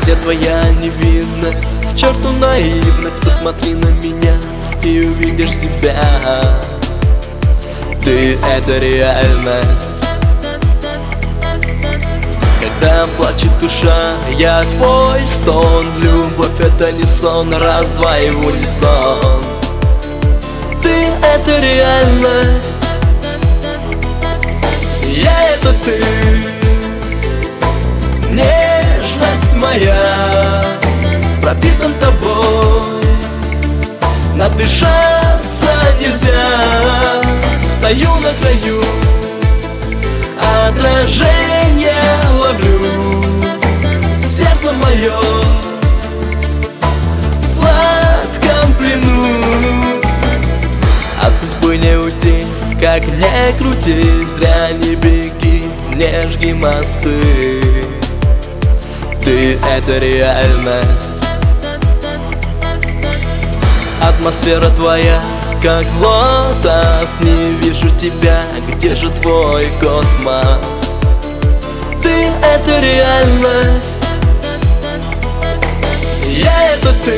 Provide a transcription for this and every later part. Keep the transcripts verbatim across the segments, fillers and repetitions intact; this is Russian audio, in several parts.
Где твоя невинность? К черту наивность, посмотри на меня и увидишь себя. Ты — это реальность. Когда плачет душа, я твой стон. Любовь — это не сон, раз-два и в унисон. Ты — это реальность. Я — это ты. Нежность моя пропитан тобой. Надышаться нельзя. Стою на краю, отражение ловлю. Сердце мое в сладком плену. От судьбы не уйти, как не крути. Зря не беги, не жги мосты. Ты — это реальность. Атмосфера твоя, как лотос. Не вижу тебя, где же твой космос? Ты — это реальность. Я — это ты.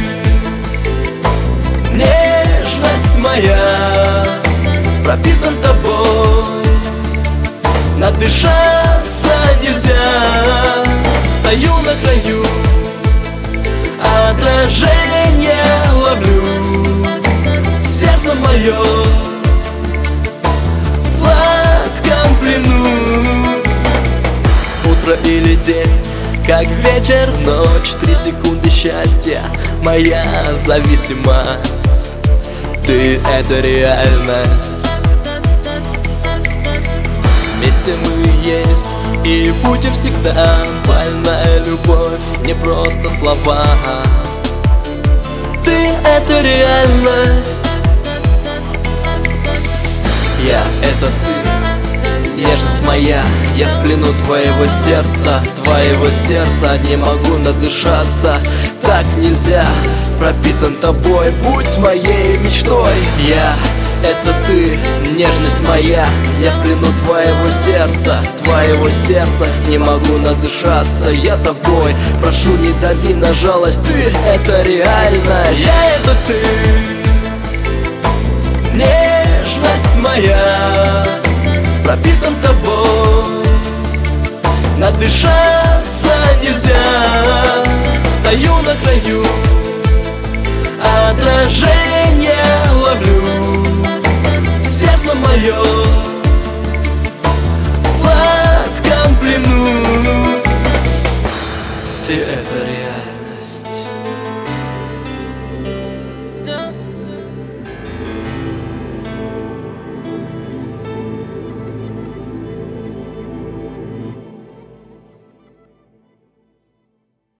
Нежность моя пропитан тобой. Надышаться нельзя. Стою на краю, отражение ловлю. Сердце мое в сладком плену. Утро или день, как вечер, ночь. Три секунды счастья, моя зависимость. Ты — это реальность. Вместе мы есть и будем всегда. Больная любовь, не просто слова. Ты — это реальность. Я — это ты. Нежность моя, я в плену твоего сердца. Твоего сердца не могу надышаться. Так нельзя, пропитан тобой. Будь моей мечтой. Я — это ты, нежность моя. Я в плену твоего сердца. Твоего сердца не могу надышаться. Я тобой, прошу, не дави на жалость. Ты — это реальность. Я — это ты. Нежность моя пропитан тобой. Надышаться нельзя. Стою на краю, отражение